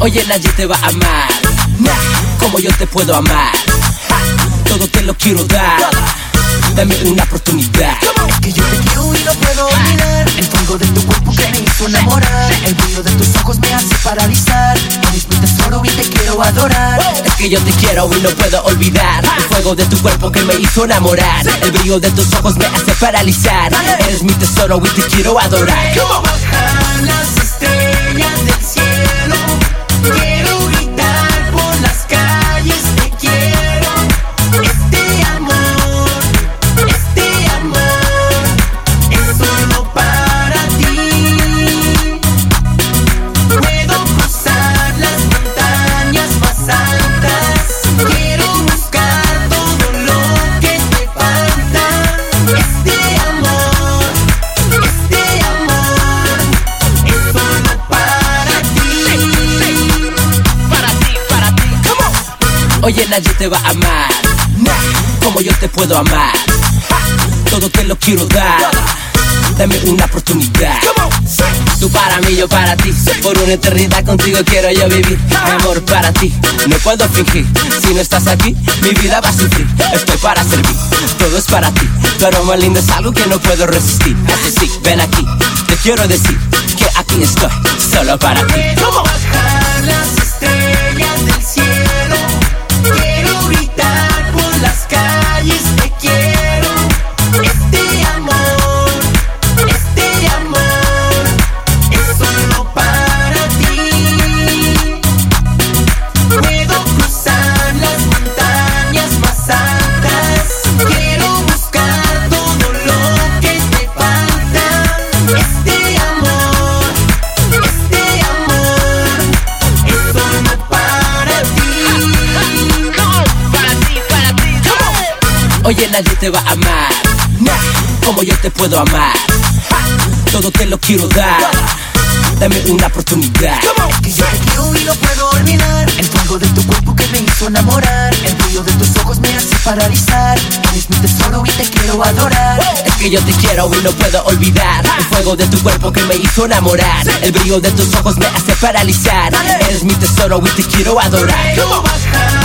Oye, nadie te va a amar, como yo te puedo amar. Todo te lo quiero dar, dame una oportunidad. Es que yo te quiero y no puedo olvidar el fuego de tu cuerpo que me hizo enamorar. El brillo de tus ojos me hace paralizar. Eres mi tesoro y te quiero adorar. Es que yo te quiero y no puedo olvidar el fuego de tu cuerpo que me hizo enamorar. El brillo de tus ojos me hace paralizar. Eres mi tesoro y te quiero adorar. Quiero bajar las estrellas del cielo. Quiero gritar por las calles, te quiero. Este amor es solo para ti. Puedo cruzar las montañas más altas. Quiero buscar todo lo que te falta. Este amor es solo para ti. Para ti. Oye, nadie te va a amar, como yo te puedo amar. Todo te lo quiero dar, dame una oportunidad. Tú para mí, yo para ti. Por una eternidad contigo quiero yo vivir. Amor para ti, no puedo fingir. Si no estás aquí, mi vida va a sufrir. Estoy para servir, todo es para ti. Tu aroma lindo es algo que no puedo resistir. Así sí, ven aquí, te quiero decir que aquí estoy, solo para ti. Quiero bajar las estrellas del cielo. Quiero gritar por las calles, te quiero. Este amor es solo para ti. Puedo cruzar las montañas más altas. Quiero buscar todo lo que te falta. Este amor es solo para ti. Para ti. Oye, nadie te va a amar, como yo te puedo amar. Todo te lo quiero dar, dame una oportunidad. Es que yo te quiero y no puedo olvidar el fuego de tu cuerpo que me hizo enamorar. El brillo de tus ojos me hace paralizar. Eres mi tesoro y te quiero adorar. Es que yo te quiero y no puedo olvidar el fuego de tu cuerpo que me hizo enamorar. El brillo de tus ojos me hace paralizar. Eres mi tesoro y te quiero adorar. Quiero bajar